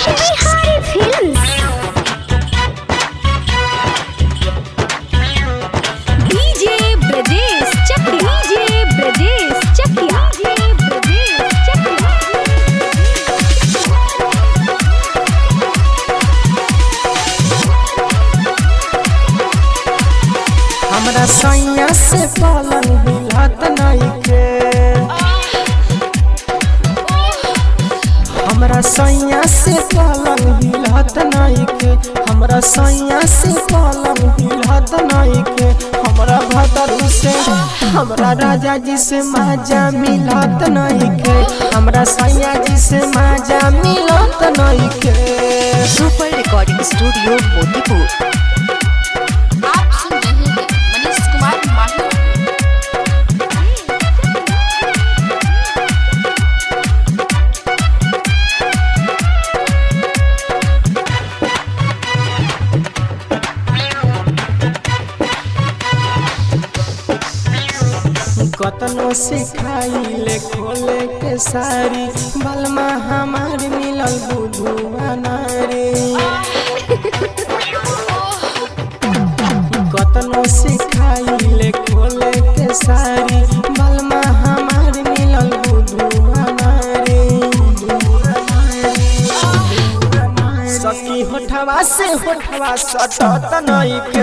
Bihari films DJ Brajesh Chakiya DJ Brajesh Chakiya DJ Brajesh Chakiya. हमरा सैया से पालन हिलत नइखे हमरा सैया से पालन हिलत नइखे हमरा सैया से पालन हिलत नइखे हमरा भतरू से हमरा राजा जी से माजा मिलत नइखे हमरा सैया जी से माजा मिलत नइखे। Super recording studio Motipur. आप सुन रहे हैं मनीष कुमार माही। कतनो सिखाइले खोले के सारी बलमा हमार मिलल बुधुआ नारी कतनो सिखाइले खोले के सारी बलमा हमार मिलल बुधुआ नारी सखी होठवा से होठवा सटत नइखे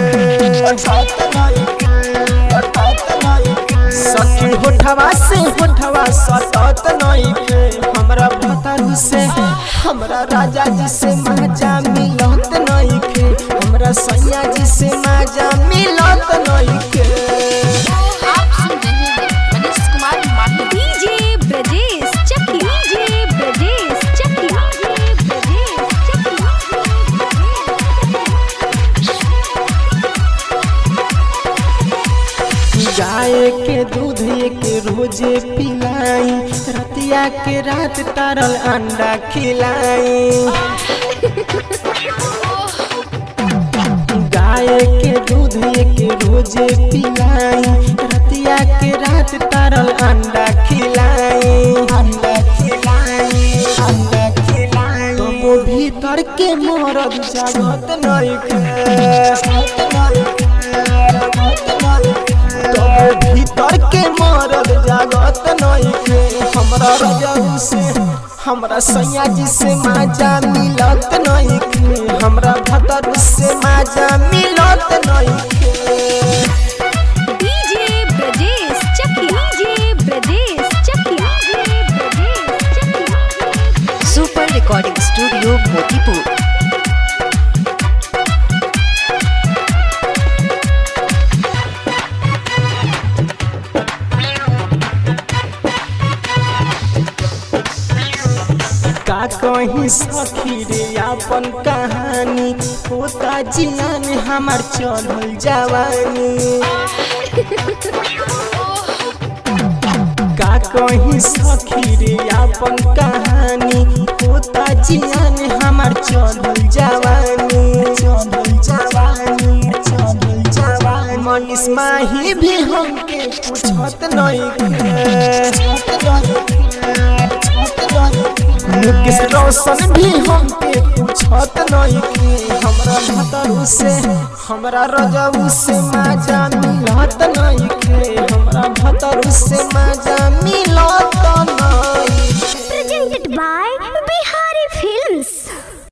सखी होठवा से होठवा सटत नइखे हमरा भतरू से हमरा राजा जी से माजा मिलत नइखे हमरा सैया जी से माजा मिलत नइखे। आप सुन रहे हैं Manish Kumar Mahi. DJ Brajesh Chakiya DJ Brajesh Chakiya DJ Brajesh Chakiya. गाय के दूध के रोजे पिलाई रतिया के रात तारल अंडा खिलाई गाय के दूध के रोजे पिलाई रतिया के रात तारल अंडा खिलाई तो भीतर के मरद जागत नइखे भीतर के मरद जागत नइखे हमरा रजऊ से हमरा सैया जी से माजा मिलत नइखे हमरा भतरू से माजा मिलत नइखे। DJ Brajesh Chakiya DJ Brajesh Chakiya DJ Brajesh Chakiya. Super recording studio Motipur. का कहीं सखी रे अपन कहानी होता जियान हमार चढ़ल जवानी का कहीं सखी रे अपन कहानी होता जियान हमार चढ़ल जवानी मनीष माही भी हमके पूछत नइखे मुकेश रोशन भी हमके पूछत नइखे हमरा भतरू से हमरा रजऊ से माजा मिलत नइखे हमरा भतरू से माजा मिलत नइखे।